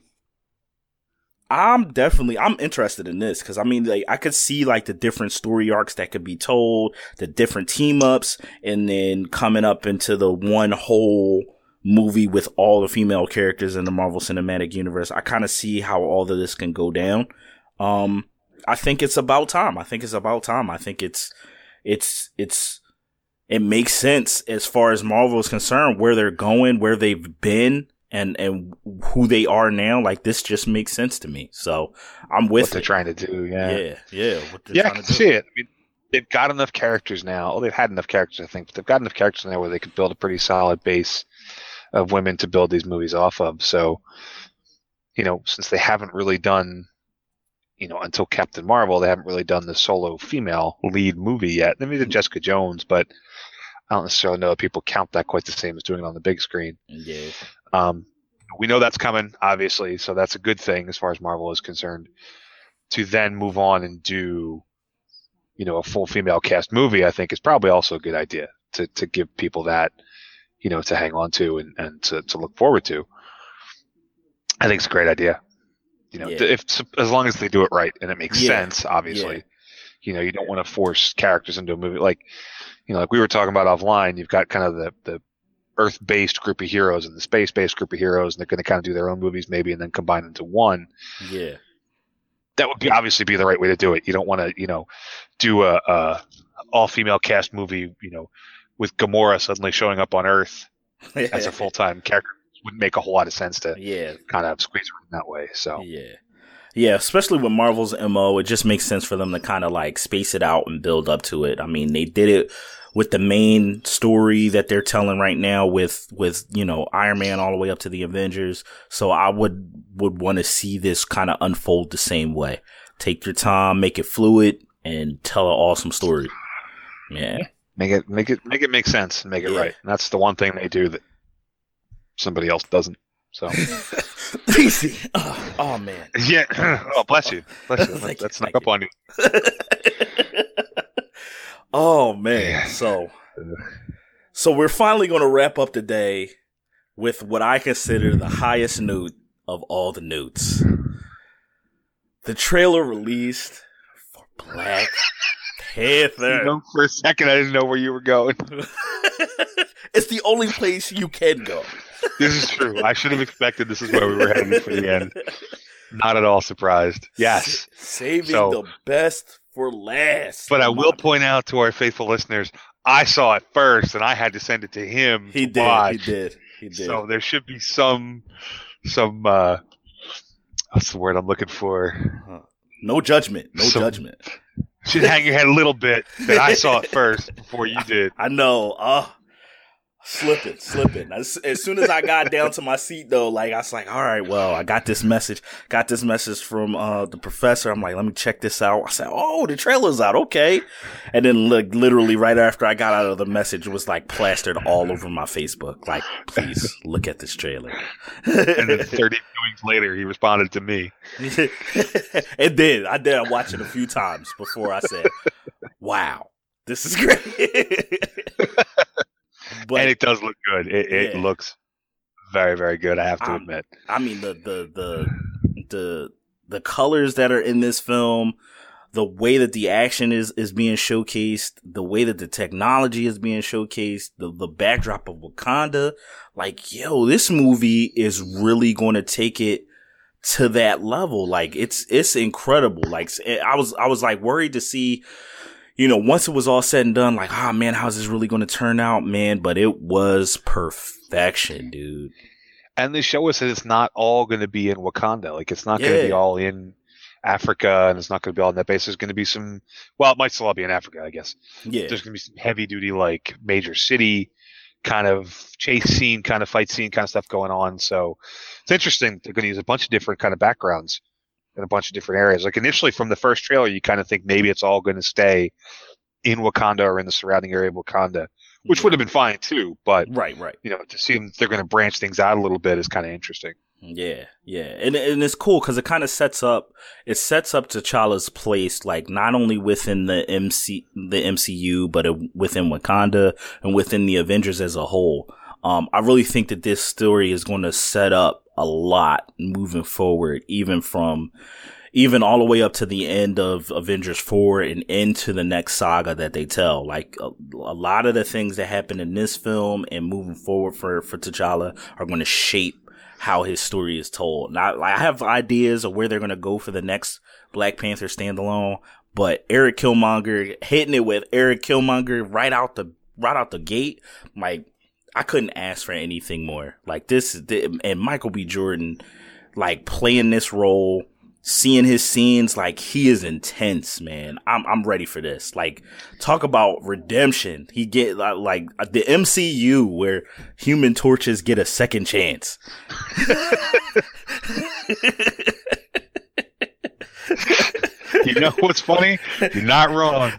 I'm definitely, I'm interested in this because I mean, like, I could see like the different story arcs that could be told, the different team ups, and then coming up into the one whole movie with all the female characters in the Marvel Cinematic Universe. I kind of see how all of this can go down. Um, I think it's about time. I think it's about time. I think it's, it's, it's, it makes sense as far as Marvel is concerned, where they're going, where they've been, and, and who they are now. Like, this just makes sense to me. So I'm with what they're it. trying to do. Yeah. Yeah. Yeah. What they're yeah. I trying can to do. see it. I mean, they've got enough characters now. Well, they've had enough characters, I think, but they've got enough characters now where they could build a pretty solid base of women to build these movies off of. So, you know, since they haven't really done, you know, until Captain Marvel, they haven't really done the solo female lead movie yet. I mean, they did Jessica Jones, but I don't necessarily know if people count that quite the same as doing it on the big screen. Yeah. Um, we know that's coming, obviously, so that's a good thing as far as Marvel is concerned. To then move on and do, you know, a full female cast movie, I think is probably also a good idea to to give people that, you know, to hang on to and, and to, to look forward to. I think it's a great idea. You know, Yeah. if as long as they do it right and it makes Yeah. sense, obviously. Yeah. You know, you don't want to force characters into a movie. Like, you know, like we were talking about offline, you've got kind of the, the Earth-based group of heroes and the space-based group of heroes, and they're going to kind of do their own movies maybe and then combine into one. Yeah. That would be obviously be the right way to do it. You don't want to, you know, do a, a all-female cast movie, you know, with Gamora suddenly showing up on Earth as a full-time character. Wouldn't make a whole lot of sense to Yeah. kind of squeeze her in that way. So Yeah. Yeah, especially with Marvel's M O, it just makes sense for them to kind of like space it out and build up to it. I mean, they did it with the main story that they're telling right now with, with, you know, Iron Man all the way up to the Avengers. So I would, would want to see this kind of unfold the same way. Take your time, make it fluid, and tell an awesome story. Yeah. make it, make it, make it make sense and make it Yeah. right. And that's the one thing they do that somebody else doesn't. So Easy. Oh, oh, man. yeah. Oh, bless you. Bless you. Thank That's you, not thank up on you. Oh, man. So, so we're finally going to wrap up the day with what I consider the highest note of all the notes. The trailer released for Black Panther. You know, for a second, I didn't know where you were going. It's the only place you can go. This is true. I should have expected this is where we were heading for the end. Not at all surprised. Yes. S- saving So- the best for last. But I Come will on. point out to our faithful listeners, I saw it first, and I had to send it to him. He to did. watch. He did. He did. So there should be some, some. uh What's the word I'm looking for? Uh, no judgment. No So- judgment. Should hang your head a little bit that I saw it first before you did. I know. Uh, slipping, slipping. As, as soon as I got down to my seat, though, like I was like, all right, well, I got this message. Got this message from uh, the professor. I'm like, let me check this out. I said, oh, the trailer's out. Okay. And then look, literally right after I got out of the message, it was like plastered all over my Facebook. Like, please look at this trailer. And then thirty viewings later, he responded to me. It did. I did. I watched it a few times before I said, wow, this is great. But And it does look good. It, it Yeah. looks very, very good. I have to Um, admit. I mean, the, the, the, the, the colors that are in this film, the way that the action is, is being showcased, the way that the technology is being showcased, the, the backdrop of Wakanda, like, yo, this movie is really going to take it to that level. Like it's it's incredible. Like I was I was like worried to see, you know, once it was all said and done, like, oh man, how's this really going to turn out, man? But it was perfection, dude. And they show us that it's not all going to be in Wakanda. Like it's not Yeah. going to be all in Africa, and it's not going to be all in that base. There's going to be some. Well, it might still all be in Africa, I guess. Yeah. There's going to be some heavy duty, like major city kind of chase scene, kind of fight scene, kind of stuff going on. So it's interesting. They're going to use a bunch of different kind of backgrounds in a bunch of different areas. Like initially from the first trailer, you kind of think maybe it's all going to stay in Wakanda or in the surrounding area of Wakanda, which Yeah. would have been fine too. But Right, right. you know, to see them, they're going to branch things out a little bit is kind of interesting. Yeah, yeah, and and it's cool because it kind of sets up it sets up T'Challa's place, like not only within the M C the M C U, but it, within Wakanda and within the Avengers as a whole. Um, I really think that this story is going to set up a lot moving forward, even from even all the way up to the end of Avengers four and into the next saga that they tell. Like a, a lot of the things that happen in this film and moving forward for for T'Challa are going to shape how his story is told. Now, I have ideas of where they're going to go for the next Black Panther standalone, but Eric Killmonger hitting it with Eric Killmonger right out the right out the gate, like I couldn't ask for anything more. Like this, and Michael B. Jordan, like playing this role, seeing his scenes, like he is intense, man. I'm I'm ready for this. Like talk about redemption. He get like, like the M C U where Human Torches get a second chance. You know what's funny? You're not wrong.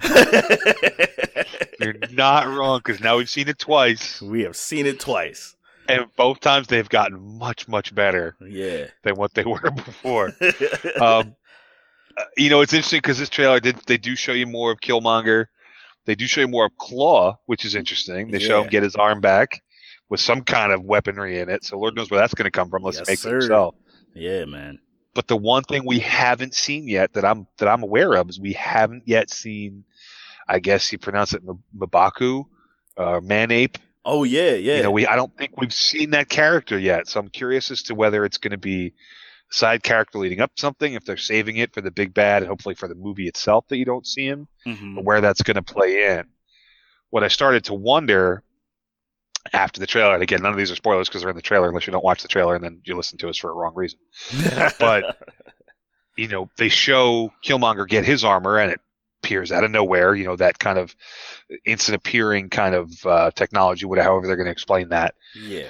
You're not wrong because now we've seen it twice, We have seen it twice. and both times they've gotten much, much better Yeah. than what they were before. um, uh, you know, it's interesting because this trailer did they do show you more of Killmonger. They do show you more of Claw, which is interesting. They show Yeah. him get his arm back with some kind of weaponry in it. So Lord knows where that's going to come from. Let's Yes, make it sir. himself. Yeah, man. But the one thing we haven't seen yet that I'm that I'm aware of is we haven't yet seen, I guess you pronounce it M- M'Baku, uh, Man-Ape. Oh yeah, yeah. You know, we I don't think we've seen that character yet. So I'm curious as to whether it's going to be a side character leading up to something, if they're saving it for the big bad, and hopefully for the movie itself that you don't see him, Mhm. or where that's going to play in. What I started to wonder after the trailer, and again, none of these are spoilers because they're in the trailer, unless you don't watch the trailer and then you listen to us for a wrong reason. But you know, they show Killmonger get his armor, and it appears out of nowhere. You know, that kind of instant appearing kind of uh, technology, whatever, however they're going to explain that. yeah.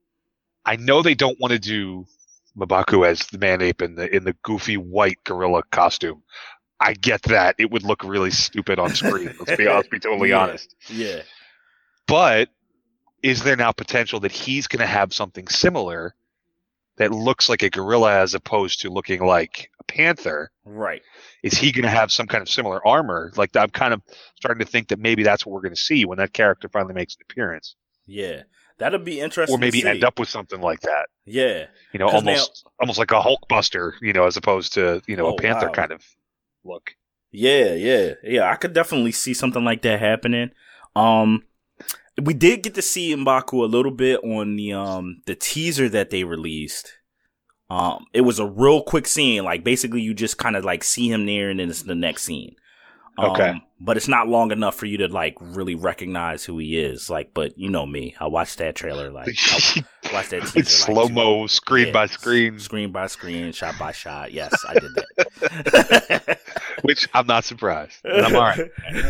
I know they don't want to do M'Baku as the Man-Ape in the in the goofy white gorilla costume. I get that it would look really stupid on screen. Let's be let's be totally Yeah. honest. Yeah. But is there now potential that he's going to have something similar that looks like a gorilla as opposed to looking like a panther? Right. Is he going to have some kind of similar armor? Like I'm kind of starting to think that maybe that's what we're going to see when that character finally makes an appearance, Yeah. That'd be interesting. or maybe to see. end up with something like that. Yeah. You know, 'Cause now- almost almost like a Hulkbuster. You know, as opposed to you know Oh, a panther wow. kind of look. Yeah, yeah, yeah. I could definitely see something like that happening. Um, we did get to see M'Baku a little bit on the um the teaser that they released. Um, it was a real quick scene. Like basically, you just kind of like see him there, and then it's the next scene. Um, Okay. But it's not long enough for you to like really recognize who he is. Like, but you know me, I watched that trailer. Like, I watched that teaser. It's like, slow mo, screen yeah, by screen, screen by screen, shot by shot. Yes, I did that. which I'm not surprised. And I'm all right.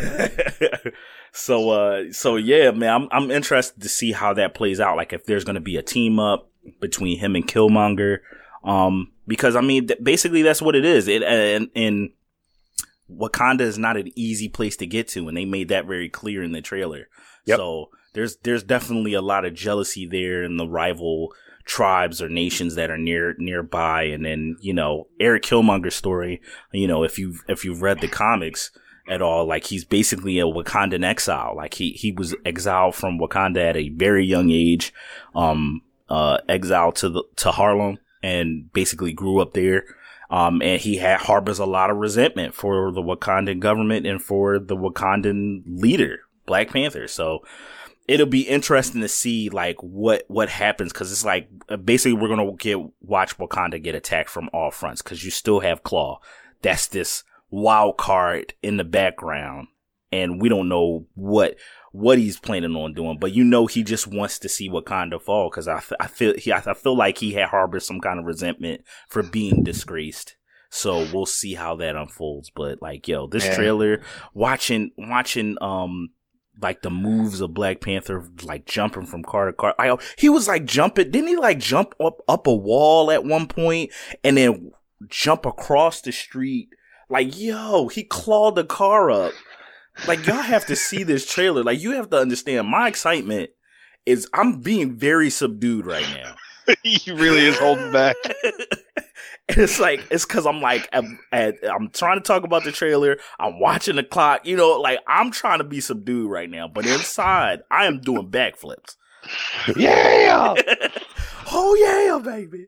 so, uh, so yeah, man, I'm I'm interested to see how that plays out. Like, if there's going to be a team up between him and Killmonger, um, because I mean, th- basically that's what it is. It and and Wakanda is not an easy place to get to, and they made that very clear in the trailer. Yep. So there's there's definitely a lot of jealousy there in the rival tribes or nations that are near nearby. And then, you know, Eric Killmonger's story, you know, if you've if you've read the comics at all, like he's basically a Wakandan exile. Like he he was exiled from Wakanda at a very young age, um, uh, exiled to the to Harlem, and basically grew up there. Um, and he had harbors a lot of resentment for the Wakandan government and for the Wakandan leader, Black Panther. So it'll be interesting to see like what what happens, because it's like uh, basically we're gonna get watch Wakanda get attacked from all fronts, because you still have Claw. That's this wild card in the background, and we don't know what what he's planning on doing. But you know, he just wants to see Wakanda fall, because I, I feel he I feel like he had harbored some kind of resentment for being disgraced. So we'll see how that unfolds. But like, yo, this Man. trailer, watching watching um. like the moves of Black Panther, like jumping from car to car. I, he was like jumping. Didn't he like jump up, up a wall at one point and then jump across the street? Like, yo, he clawed the car up. Like, y'all have to see this trailer. Like, you have to understand my excitement is I'm being very subdued right now. He really is holding back. And it's like, it's because I'm like, I'm, I'm trying to talk about the trailer. I'm watching the clock. You know, like, I'm trying to be subdued right now. But inside, I am doing backflips. Yeah! Oh, yeah, baby.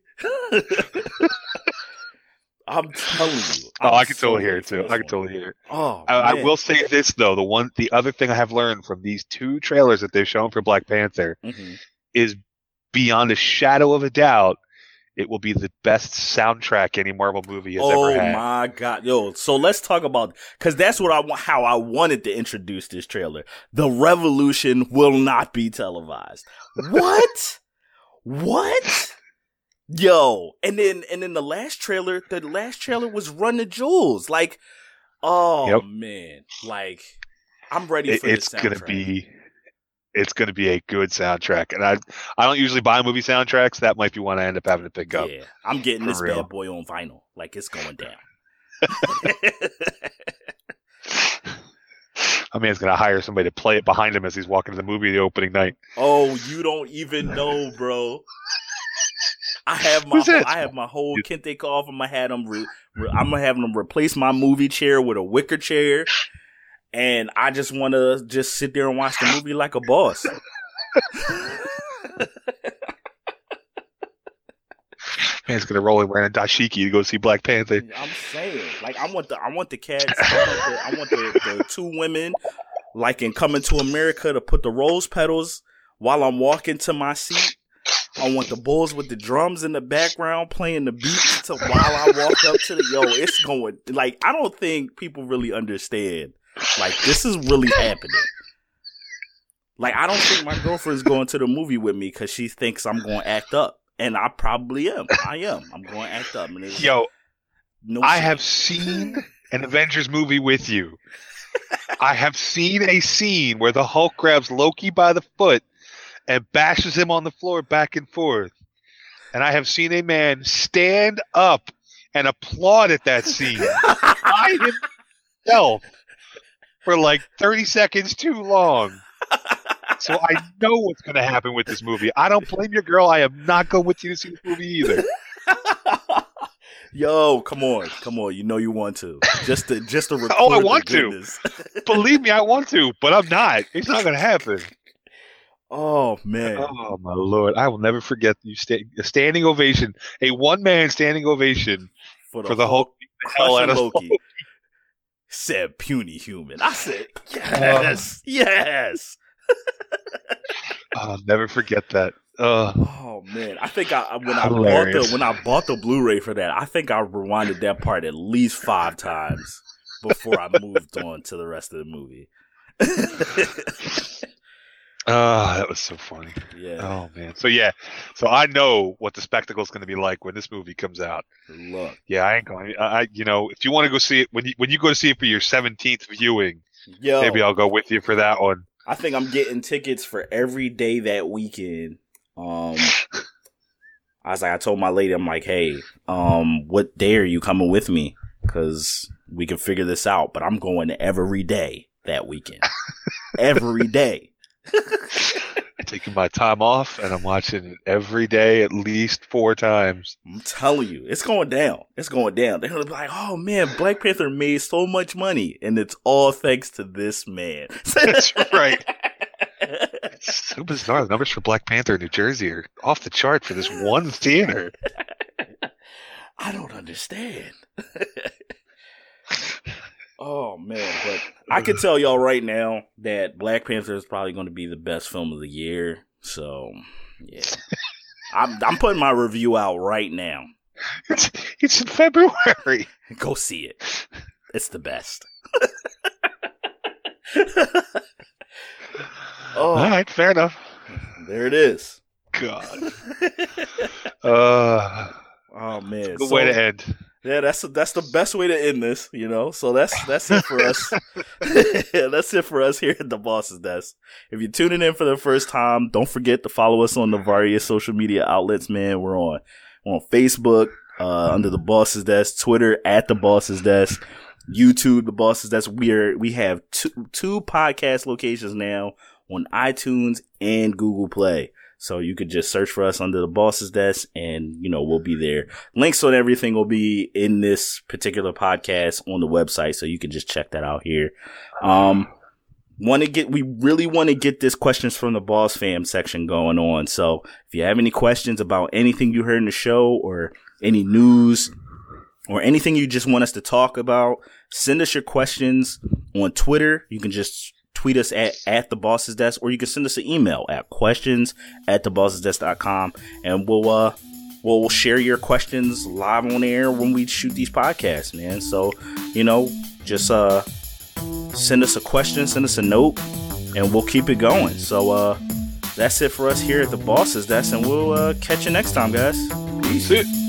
I'm telling you. I'm oh, I can so totally hear it, too. I can totally hear it. Oh, I, I will say this, though. The one, the other thing I have learned from these two trailers that they've shown for Black Panther mm-hmm. is beyond a shadow of a doubt, it will be the best soundtrack any Marvel movie has oh ever had. Oh my God. Yo, so let's talk about, cause that's what I want, how I wanted to introduce this trailer. The revolution will not be televised. What? What? Yo. And then, and then the last trailer, the last trailer was Run the Jewels. Like, oh yep. man. Like, I'm ready for it, this It's soundtrack. gonna be, It's going to be a good soundtrack. And I I don't usually buy movie soundtracks. That might be one I end up having to pick up. Yeah, I'm getting this real. bad boy on vinyl. Like, it's going down. I mean, it's going to hire somebody to play it behind him as he's walking to the movie the opening night. Oh, you don't even know, bro. I have my whole, I have my whole Kente off. I'm going to have them re, re, I'm going to have them replace my movie chair with a wicker chair. And I just want to just sit there and watch the movie like a boss. Man's gonna roll in wearing a dashiki to go see Black Panther. I'm saying, like, I want the, I want the cats, I want the, I want the, the two women, like in Coming to America, to put the rose petals while I'm walking to my seat. I want the bulls with the drums in the background playing the beats to, while I walk up to the yo. It's going like I don't think people really understand. Like, this is really happening. Like, I don't think my girlfriend's going to the movie with me because she thinks I'm going to act up. And I probably am. I am. I'm going to act up. And Yo, no I shame. have seen an Avengers movie with you. I have seen a scene where the Hulk grabs Loki by the foot and bashes him on the floor back and forth. And I have seen a man stand up and applaud at that scene by himself for like thirty seconds too long. So I know what's going to happen with this movie. I don't blame your girl. I am not going with you to see this movie either. Yo, come on. Come on. You know you want to. Just to, just to record Oh, I want to. Believe me, I want to, but I'm not. It's not going to happen. Oh, man. Oh, my Lord. I will never forget you sta- a standing ovation, a one-man standing ovation for the, for the Hulk. Hell out of Loki. Loki. Said puny human. I said, yes, uh, yes. I'll never forget that. Uh, oh man, I think I when hilarious. I bought the when I bought the Blu-ray for that, I think I rewinded that part at least five times before I moved on to the rest of the movie. Oh, that was so funny. Yeah. Oh man. So yeah. So I know what the spectacle is going to be like when this movie comes out. Look. Yeah, I ain't going. I, you know, if you want to go see it when you when you go to see it for your seventeenth viewing, Yo, maybe I'll go with you for that one. I think I'm getting tickets for every day that weekend. Um, I was like, I told my lady, I'm like, hey, um, what day are you coming with me? Because we can figure this out. But I'm going every day that weekend. Every day. Taking my time off, and I'm watching it every day at least four times. I'm telling you, it's going down. It's going down. They're gonna be like, "Oh man, Black Panther made so much money, and it's all thanks to this man." That's right. It's so bizarre. The numbers for Black Panther in New Jersey are off the chart for this one theater. I don't understand. Oh man, but I can tell y'all right now that Black Panther is probably going to be the best film of the year. So yeah, I'm I'm putting my review out right now. It's it's in February. Go see it. It's the best. Oh, all right, fair enough. There it is. God. uh, oh man, good so, way to end. Yeah, that's that's the best way to end this. You know, so that's that's it for us. Yeah, that's it for us here at the Boss's Desk. If you're tuning in for the first time, don't forget to follow us on the various social media outlets. Man, we're on we're on Facebook uh, under the Boss's Desk, Twitter at the Boss's Desk, YouTube the Boss's Desk. We are we have two two podcast locations now on iTunes and Google Play. So you could just search for us under the Boss's Desk and, you know, we'll be there. Links on everything will be in this particular podcast on the website. So you can just check that out here. Um, want to get, we really want to get this questions from the Boss Fam section going on. So if you have any questions about anything you heard in the show or any news or anything you just want us to talk about, send us your questions on Twitter. You can just tweet us at, at the Boss's Desk, or you can send us an email at questions at the boss's desk dot com, and we'll uh we'll share your questions live on air when we shoot these podcasts, man. So, you know, just uh send us a question, send us a note, and we'll keep it going. So uh that's it for us here at the Boss's Desk, and we'll uh catch you next time, guys. Peace. Peace.